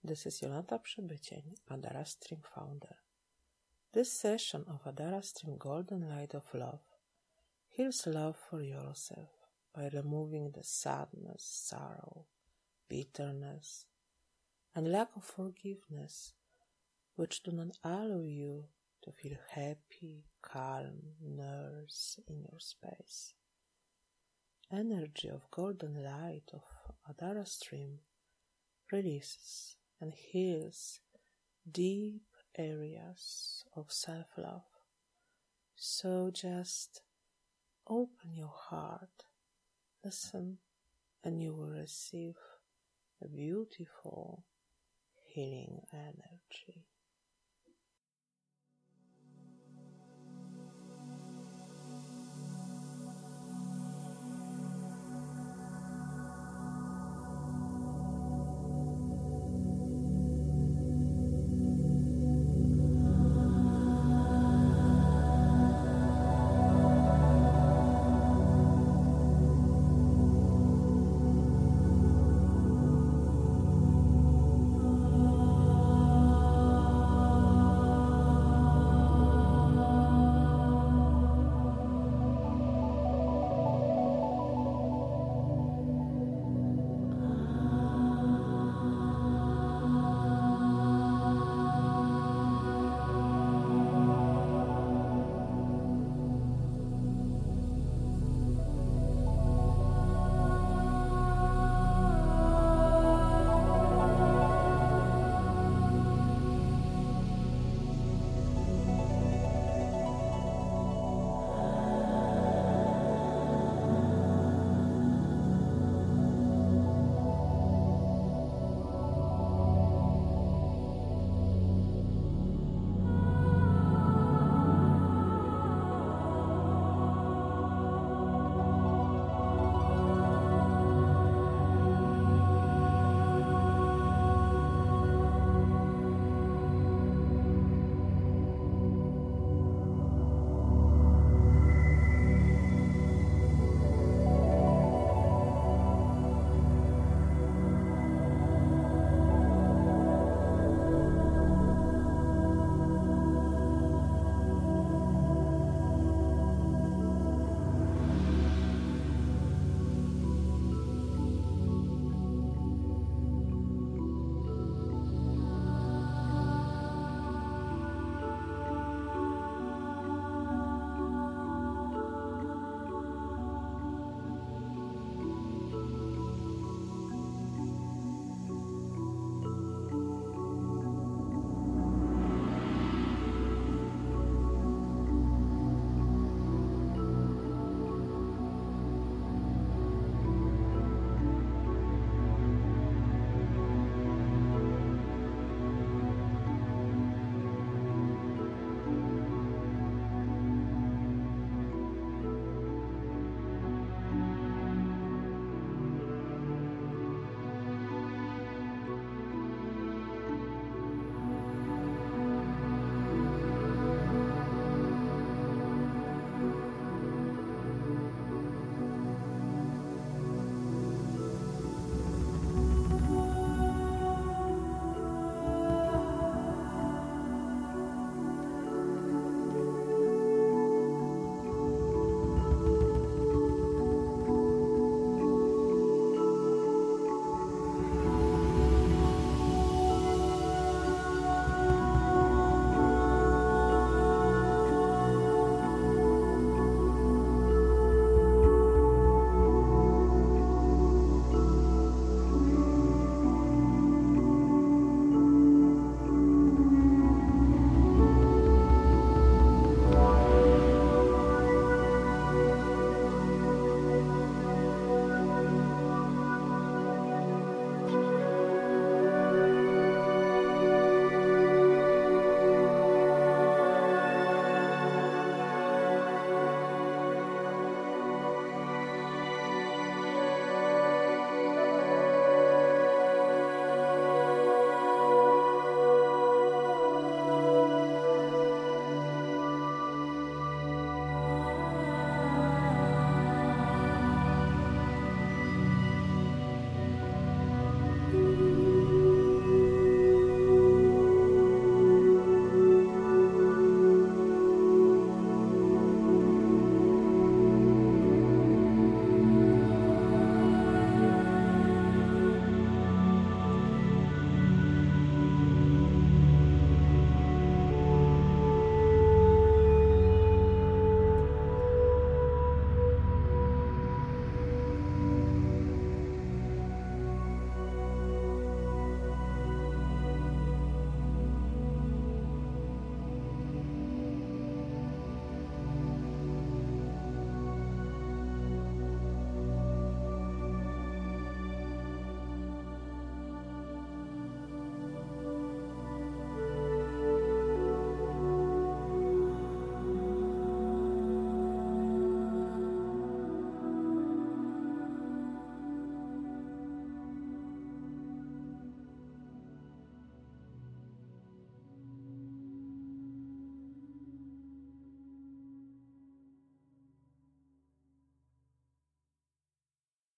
This is Jolanta Przybycień, Adara Stream founder. This session of Adara Stream Golden Light of Love heals love for yourself by removing the sadness, sorrow, bitterness, and lack of forgiveness which do not allow you to feel happy, calm, nurse in your space. Energy of golden light of Adara Stream releases and heals deep areas of self-love. So just open your heart, listen, and you will receive a beautiful healing energy.